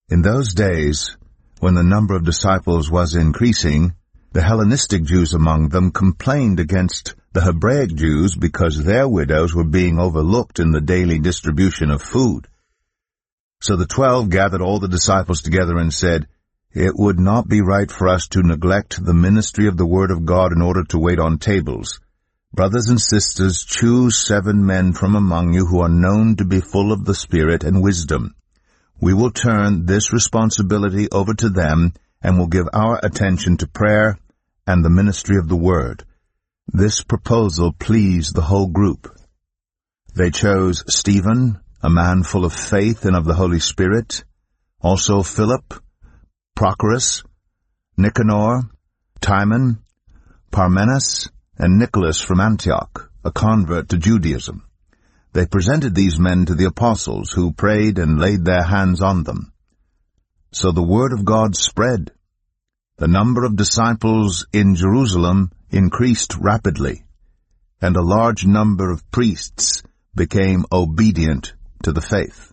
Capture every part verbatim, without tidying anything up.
In those days, when the number of disciples was increasing, the Hellenistic Jews among them complained against the Hebraic Jews because their widows were being overlooked in the daily distribution of food. So the twelve gathered all the disciples together and said, "It would not be right for us to neglect the ministry of the Word of God in order to wait on tables. Brothers and sisters, choose seven men from among you who are known to be full of the Spirit and wisdom. We will turn this responsibility over to them and will give our attention to prayer and the ministry of the Word." This proposal pleased the whole group. They chose Stephen, a man full of faith and of the Holy Spirit, also Philip, Prochorus, Nicanor, Timon, Parmenas, and Nicholas from Antioch, a convert to Judaism. They presented these men to the apostles, who prayed and laid their hands on them. So the word of God spread. The number of disciples in Jerusalem increased rapidly, and a large number of priests became obedient to the faith.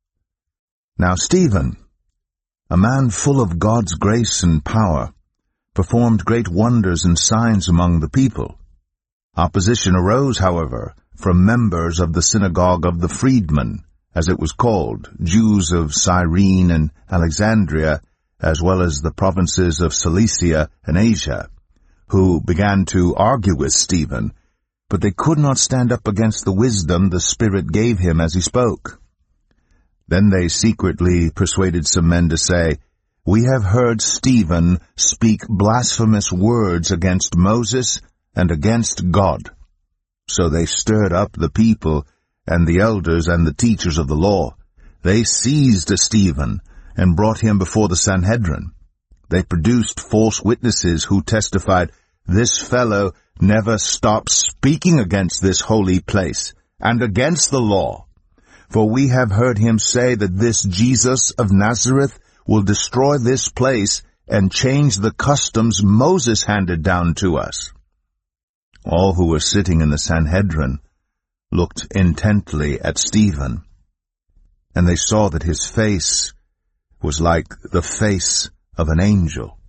Now Stephen, a man full of God's grace and power, performed great wonders and signs among the people. Opposition arose, however, from members of the synagogue of the freedmen, as it was called, Jews of Cyrene and Alexandria, as well as the provinces of Cilicia and Asia, who began to argue with Stephen, but they could not stand up against the wisdom the Spirit gave him as he spoke. Then they secretly persuaded some men to say, "We have heard Stephen speak blasphemous words against Moses and against God." So they stirred up the people and the elders and the teachers of the law. They seized Stephen and brought him before the Sanhedrin. They produced false witnesses who testified, "This fellow never stops speaking against this holy place and against the law. For we have heard him say that this Jesus of Nazareth will destroy this place and change the customs Moses handed down to us." All who were sitting in the Sanhedrin looked intently at Stephen, and they saw that his face was like the face of an angel.